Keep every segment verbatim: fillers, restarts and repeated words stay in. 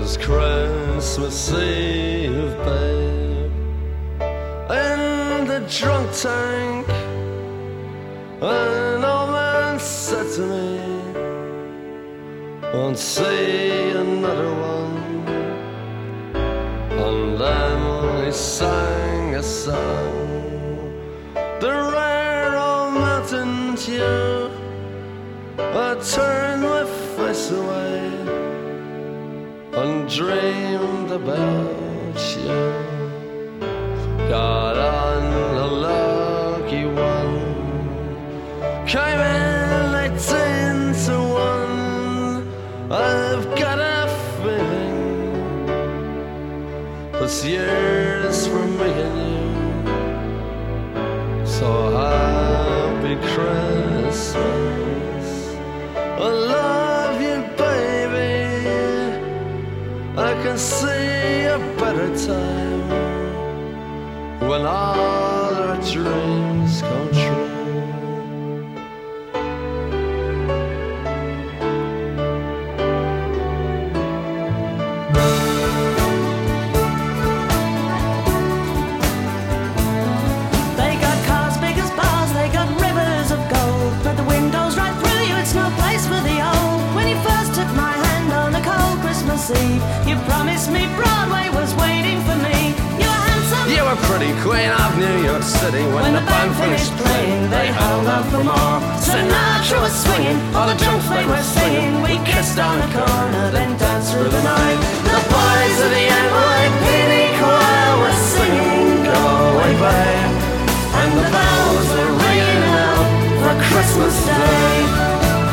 was Christmas Eve, babe, in the drunk tank. An old man said to me, won't see another one. And then he sang a song, the rare old mountain dew. I turned my face away and dreamed about you. Got on a lucky one, came in eighteen to one. I've got a feeling this year's for me and you. So happy Christmas, I love you, baby. I can see a better time when all our dreams come true. They got cars big as bars, they got rivers of gold, but the windows right through you, it's no place for the old. When you first took my hand on a cold Christmas Eve, you promised me Broadway was waiting for me. You were handsome, You were pretty queen of New York City. When, when the band finished playing, they held out for more. Sinatra was swinging, all the drunks they were singing. We kissed on the corner, then danced through the night. The boys of the N Y P D choir were singing, go away, babe. And the bells were ringing out for Christmas Day.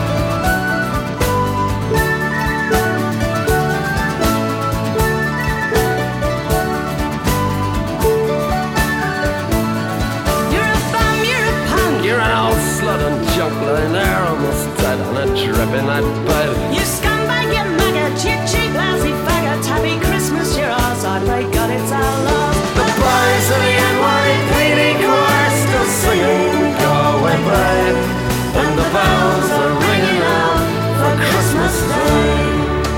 Lying there almost dead on a dripping night bed. You scumbag, you maggot, you cheap, lousy faggot. Happy Christmas, you're ours, I pray God it's our love. The boys of the N Y P D choir still singing, go away, babe. And the bells are ringing out for Christmas Day.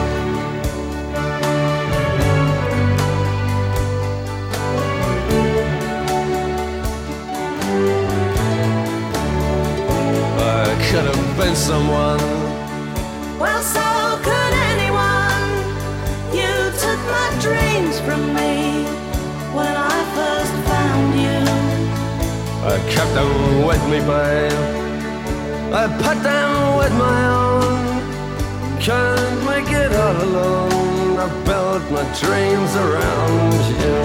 Could have been someone. Well, so could anyone. You took my dreams from me when I first found you. I kept them with me, babe. I put them with my own. Can't make it all alone. I built my dreams around you.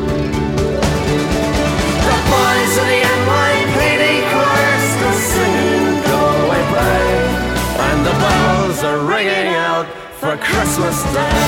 The boys of the N Y P D choir still singing, and the bells are ringing out for Christmas Day.